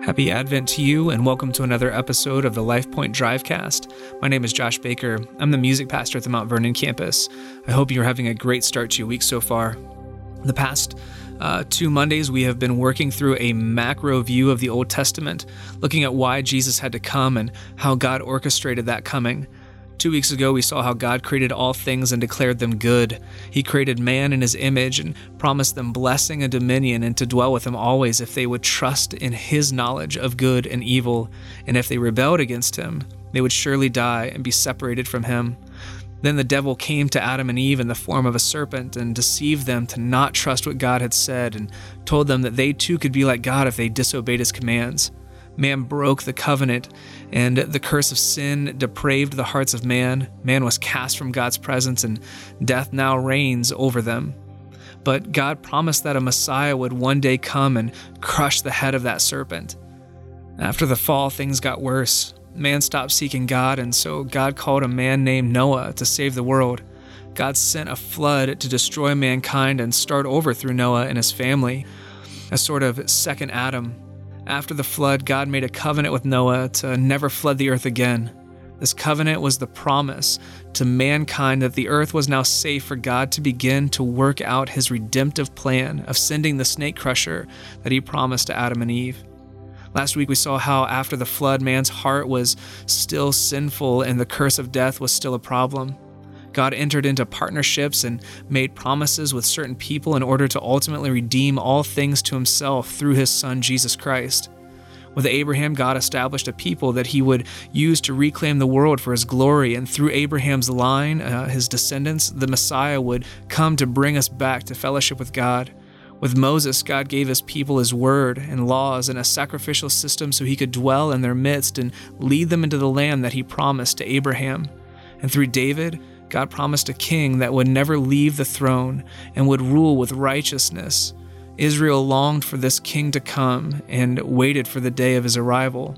Happy Advent to you, and welcome to another episode of the LifePoint Drivecast. My name is Josh Baker. I'm the music pastor at the Mount Vernon campus. I hope you're having a great start to your week so far. The past 2 Mondays, we have been working through a macro view of the Old Testament, looking at why Jesus had to come and how God orchestrated that coming. 2 weeks ago, we saw how God created all things and declared them good. He created man in his image and promised them blessing and dominion and to dwell with him always if they would trust in his knowledge of good and evil. And if they rebelled against him, they would surely die and be separated from him. Then the devil came to Adam and Eve in the form of a serpent and deceived them to not trust what God had said and told them that they too could be like God if they disobeyed his commands. Man broke the covenant, and the curse of sin depraved the hearts of man. Man was cast from God's presence, and death now reigns over them. But God promised that a Messiah would one day come and crush the head of that serpent. After the fall, things got worse. Man stopped seeking God, and so God called a man named Noah to save the world. God sent a flood to destroy mankind and start over through Noah and his family, a sort of second Adam. After the flood, God made a covenant with Noah to never flood the earth again. This covenant was the promise to mankind that the earth was now safe for God to begin to work out his redemptive plan of sending the snake crusher that he promised to Adam and Eve. Last week we saw how after the flood, man's heart was still sinful and the curse of death was still a problem. God entered into partnerships and made promises with certain people in order to ultimately redeem all things to himself through his son, Jesus Christ. With Abraham, God established a people that he would use to reclaim the world for his glory, and through Abraham's line, his descendants, the Messiah would come to bring us back to fellowship with God. With Moses, God gave his people his word and laws and a sacrificial system so he could dwell in their midst and lead them into the land that he promised to Abraham. And through David, God promised a king that would never leave the throne and would rule with righteousness. Israel longed for this king to come and waited for the day of his arrival.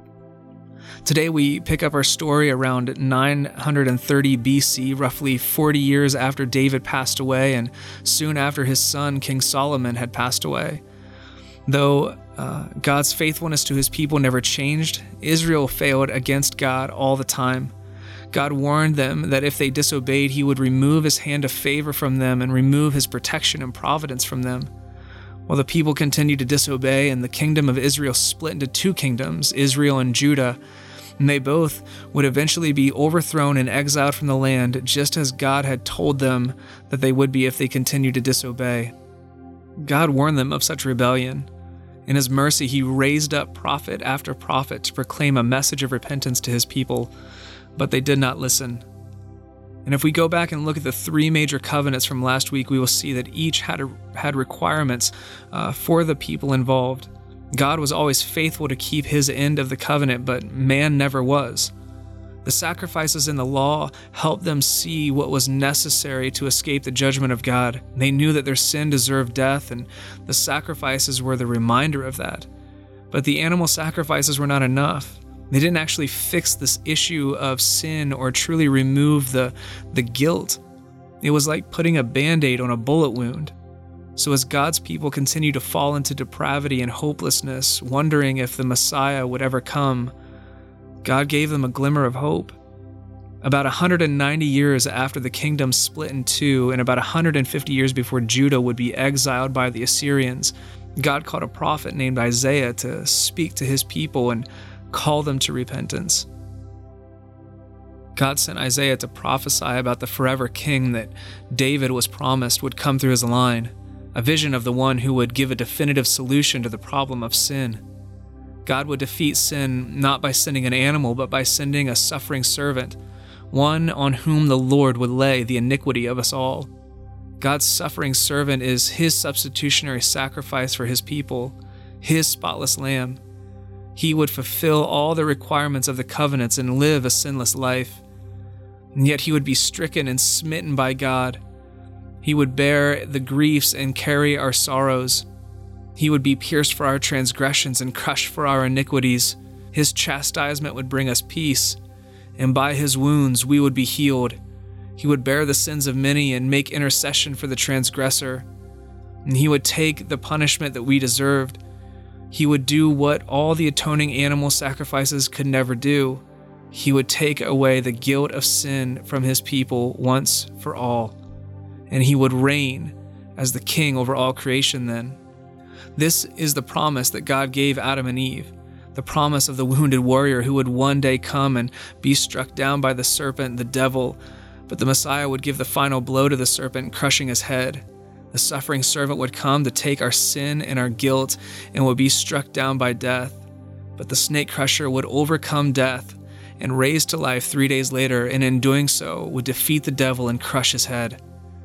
Today we pick up our story around 930 BC, roughly 40 years after David passed away and soon after his son, King Solomon, had passed away. Though God's faithfulness to his people never changed, Israel failed against God all the time. God warned them that if they disobeyed, he would remove his hand of favor from them and remove his protection and providence from them. While the people continued to disobey, and the kingdom of Israel split into 2 kingdoms, Israel and Judah, and they both would eventually be overthrown and exiled from the land, just as God had told them that they would be if they continued to disobey. God warned them of such rebellion. In his mercy, he raised up prophet after prophet to proclaim a message of repentance to his people, but they did not listen. And if we go back and look at the 3 major covenants from last week, we will see that each had requirements for the people involved. God was always faithful to keep his end of the covenant, but man never was. The sacrifices in the law helped them see what was necessary to escape the judgment of God. They knew that their sin deserved death, and the sacrifices were the reminder of that. But the animal sacrifices were not enough. They didn't actually fix this issue of sin or truly remove the guilt. It was like putting a Band-Aid on a bullet wound. So as God's people continued to fall into depravity and hopelessness, wondering if the Messiah would ever come, God gave them a glimmer of hope. About 190 years after the kingdom split in 2, and about 150 years before Judah would be exiled by the Assyrians, God called a prophet named Isaiah to speak to his people and call them to repentance. God sent Isaiah to prophesy about the forever king that David was promised would come through his line, a vision of the one who would give a definitive solution to the problem of sin. God would defeat sin not by sending an animal, but by sending a suffering servant, one on whom the Lord would lay the iniquity of us all. God's suffering servant is his substitutionary sacrifice for his people, his spotless lamb. He would fulfill all the requirements of the covenants and live a sinless life. And yet he would be stricken and smitten by God. He would bear the griefs and carry our sorrows. He would be pierced for our transgressions and crushed for our iniquities. His chastisement would bring us peace, and by his wounds we would be healed. He would bear the sins of many and make intercession for the transgressor. And he would take the punishment that we deserved. He would do what all the atoning animal sacrifices could never do. He would take away the guilt of sin from his people once for all. And he would reign as the king over all creation then. This is the promise that God gave Adam and Eve, the promise of the wounded warrior who would one day come and be struck down by the serpent, the devil, but the Messiah would give the final blow to the serpent, crushing his head. The suffering servant would come to take our sin and our guilt and would be struck down by death. But the snake crusher would overcome death and raise to life 3 days later, and in doing so would defeat the devil and crush his head.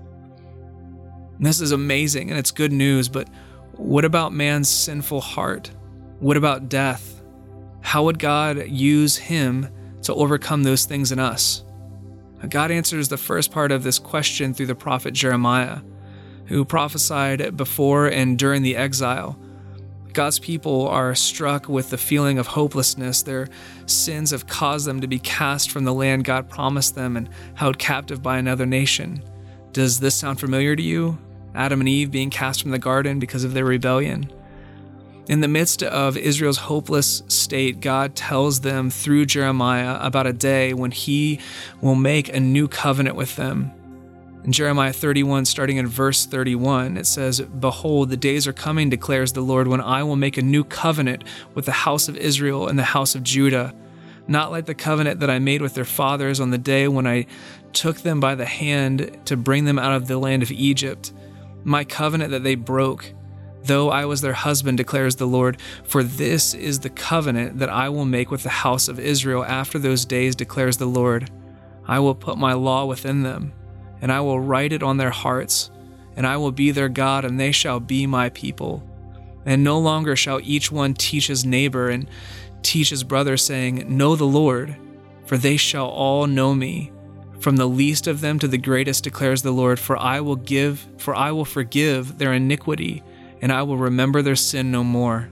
And this is amazing and it's good news, but what about man's sinful heart? What about death? How would God use him to overcome those things in us? God answers the first part of this question through the prophet Jeremiah, who prophesied before and during the exile. God's people are struck with the feeling of hopelessness. Their sins have caused them to be cast from the land God promised them and held captive by another nation. Does this sound familiar to you? Adam and Eve being cast from the garden because of their rebellion. In the midst of Israel's hopeless state, God tells them through Jeremiah about a day when he will make a new covenant with them. In Jeremiah 31, starting in verse 31, it says, "Behold, the days are coming, declares the Lord, when I will make a new covenant with the house of Israel and the house of Judah, not like the covenant that I made with their fathers on the day when I took them by the hand to bring them out of the land of Egypt, my covenant that they broke, though I was their husband, declares the Lord. For this is the covenant that I will make with the house of Israel after those days, declares the Lord. I will put my law within them, and I will write it on their hearts, and I will be their God, and they shall be my people. And no longer shall each one teach his neighbor and teach his brother, saying, Know the Lord, for they shall all know me, from the least of them to the greatest, declares the Lord. For I will forgive their iniquity, and I will remember their sin no more."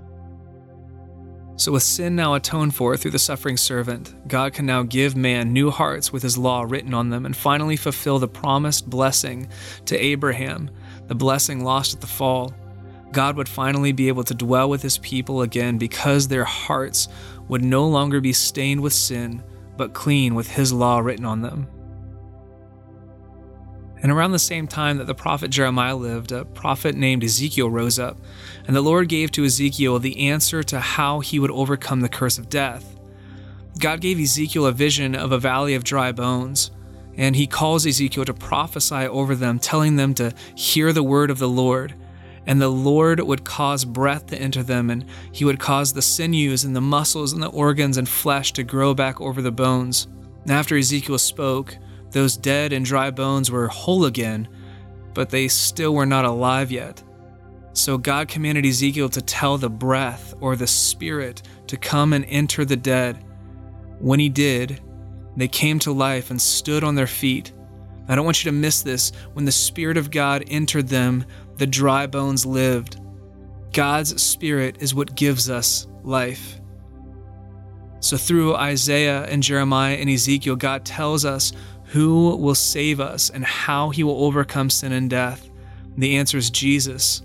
So with sin now atoned for through the suffering servant, God can now give man new hearts with his law written on them and finally fulfill the promised blessing to Abraham, the blessing lost at the fall. God would finally be able to dwell with his people again because their hearts would no longer be stained with sin, but clean with his law written on them. And around the same time that the prophet Jeremiah lived, a prophet named Ezekiel rose up, and the Lord gave to Ezekiel the answer to how he would overcome the curse of death. God gave Ezekiel a vision of a valley of dry bones, and he calls Ezekiel to prophesy over them, telling them to hear the word of the Lord. And the Lord would cause breath to enter them, and he would cause the sinews and the muscles and the organs and flesh to grow back over the bones. And after Ezekiel spoke, those dead and dry bones were whole again, but they still were not alive yet. So God commanded Ezekiel to tell the breath or the spirit to come and enter the dead. When he did, they came to life and stood on their feet. I don't want you to miss this. When the Spirit of God entered them, the dry bones lived. God's Spirit is what gives us life. So through Isaiah and Jeremiah and Ezekiel, God tells us who will save us and how he will overcome sin and death. The answer is Jesus.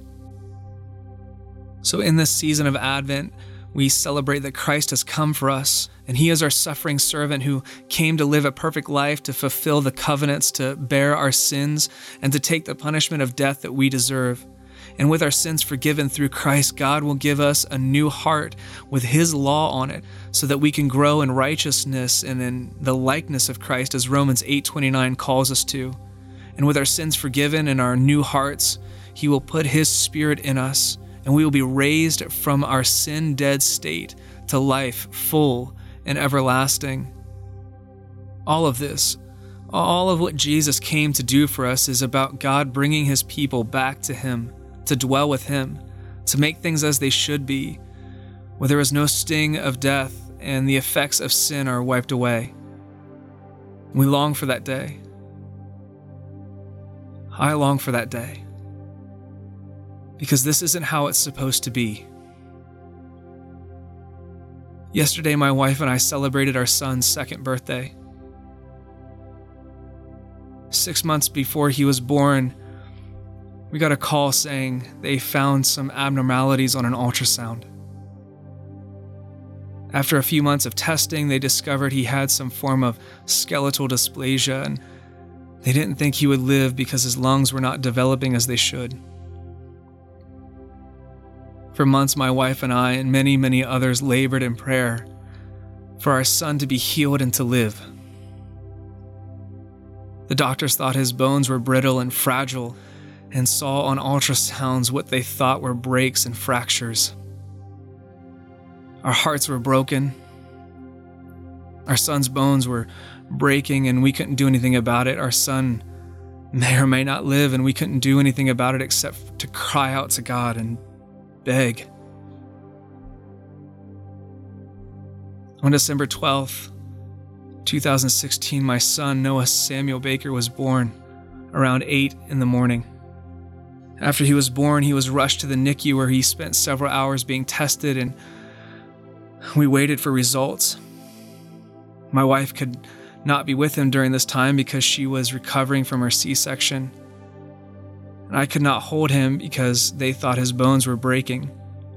So in this season of Advent, we celebrate that Christ has come for us, and he is our suffering servant who came to live a perfect life, to fulfill the covenants, to bear our sins, and to take the punishment of death that we deserve. And with our sins forgiven through Christ, God will give us a new heart with his law on it, so that we can grow in righteousness and in the likeness of Christ, as Romans 8:29 calls us to. And with our sins forgiven and our new hearts, he will put his Spirit in us, and we will be raised from our sin-dead state to life full and everlasting. All of this, all of what Jesus came to do for us, is about God bringing his people back to him, to dwell with him, to make things as they should be, where there is no sting of death and the effects of sin are wiped away. We long for that day. I long for that day, because this isn't how it's supposed to be. Yesterday, my wife and I celebrated our son's second birthday. 6 months before he was born, we got a call saying they found some abnormalities on an ultrasound. After a few months of testing, they discovered he had some form of skeletal dysplasia, and they didn't think he would live because his lungs were not developing as they should. For months, my wife and I and many, many others labored in prayer for our son to be healed and to live. The doctors thought his bones were brittle and fragile and saw on ultrasounds what they thought were breaks and fractures. Our hearts were broken. Our son's bones were breaking and we couldn't do anything about it. Our son may or may not live and we couldn't do anything about it except to cry out to God and beg. On December 12th, 2016, my son, Noah Samuel Baker, was born around 8 in the morning. After he was born, he was rushed to the NICU where he spent several hours being tested, and we waited for results. My wife could not be with him during this time because she was recovering from her C-section. And I could not hold him because they thought his bones were breaking.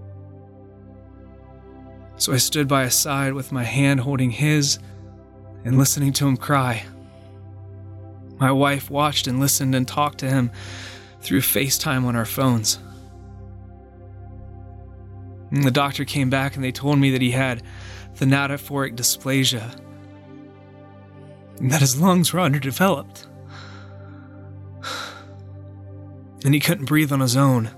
So I stood by his side with my hand holding his and listening to him cry. My wife watched and listened and talked to him through FaceTime on our phones. And the doctor came back and they told me that he had thanatophoric dysplasia and that his lungs were underdeveloped. And he couldn't breathe on his own.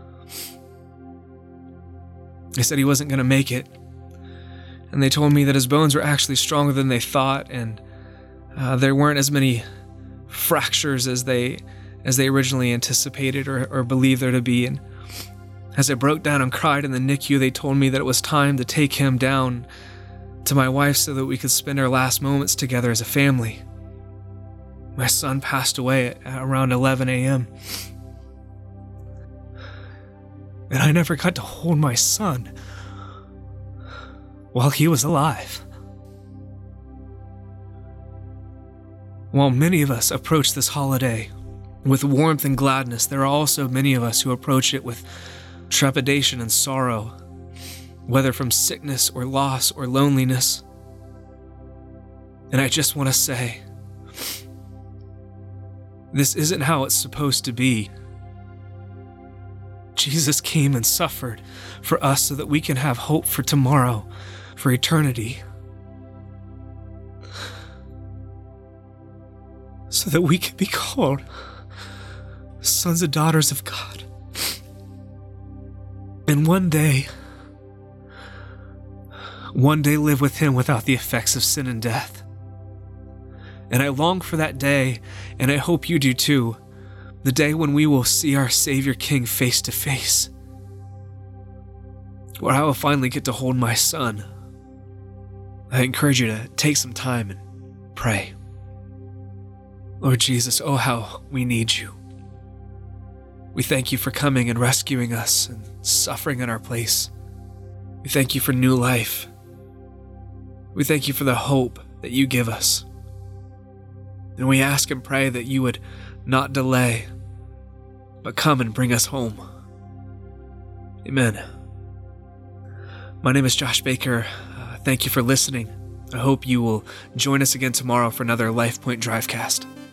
They said he wasn't going to make it. And they told me that his bones were actually stronger than they thought, and there weren't as many fractures as they originally anticipated or believed there to be. And as I broke down and cried in the NICU, they told me that it was time to take him down to my wife so that we could spend our last moments together as a family. My son passed away at around 11 a.m. And I never got to hold my son while he was alive. While many of us approach this holiday with warmth and gladness, there are also many of us who approach it with trepidation and sorrow, whether from sickness or loss or loneliness. And I just want to say, this isn't how it's supposed to be. Jesus came and suffered for us so that we can have hope for tomorrow, for eternity. So that we can be called sons and daughters of God. And one day live with Him without the effects of sin and death. And I long for that day, and I hope you do too, the day when we will see our Savior King face to face, where I will finally get to hold my son. I encourage you to take some time and pray. Lord Jesus, oh how we need you. We thank you for coming and rescuing us and suffering in our place. We thank you for new life. We thank you for the hope that you give us. And we ask and pray that you would not delay, but come and bring us home. Amen. My name is Josh Baker. Thank you for listening. I hope you will join us again tomorrow for another LifePoint Drivecast.